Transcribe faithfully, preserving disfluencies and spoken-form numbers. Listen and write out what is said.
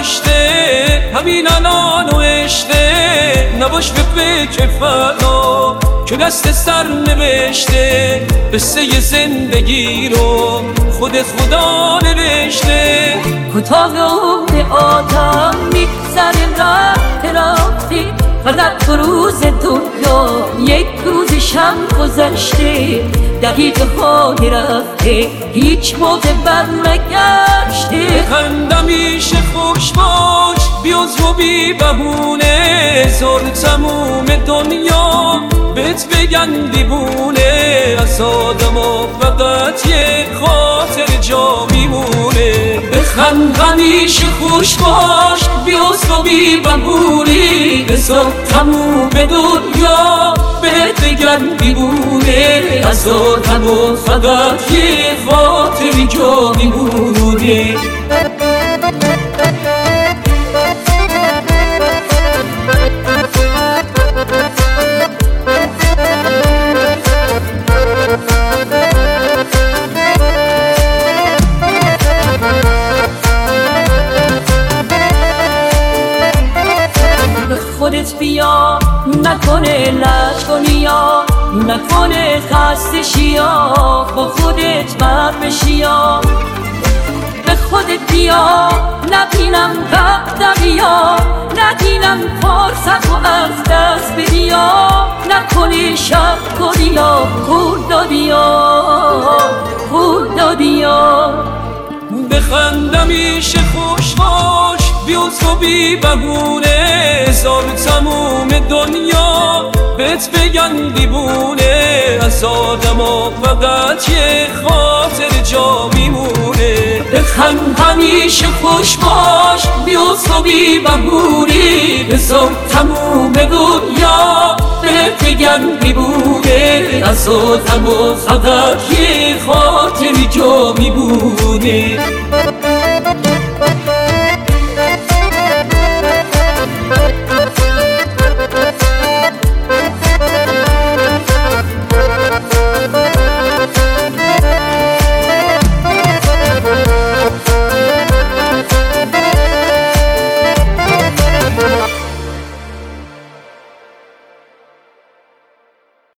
نوشته همین الان و عشقه نباش به فکر فردا که دست سر نوشته قصه زندگی رو خودت خدا نوشته کوتاه عمر آدم میگذره رفته رفته فقط تو روز دنیا یک روزشم گذشته دقیقه های رفته هیچ موقع بر نگشته خندمیشه خوش باش بیاز و بی بهونه زور تموم دنیا بهت بگن دیوونه از آدم و فقط یک خاطر جا میمونه بخند همیشه خوش باش بیاز و بی بهونه بزار تموم دنیا بهت بگن دیوونه از آدم و فقط یک خاطر جا میمونه خودت بیا نکنه لج کنی یا نکنه خسته شیا با خودت بر بشی یا به خودت بیا نبینم وقت یا نگینم فرصت و از دست بدی یا نکنی شب کنی یا خور دادی یا خور دادی یا بخندمیشه خوش باش بیاز و بی بهونه زار تموم دنیا بهت بگن دیوونه از آدم و فقط یه خاطر جا میمونه بخند همیشه خوش باش بیاز و بی بهونه بزار تموم دنیا بهت بگن دیوونه از آدم و فقط یه خاطر جا میمونه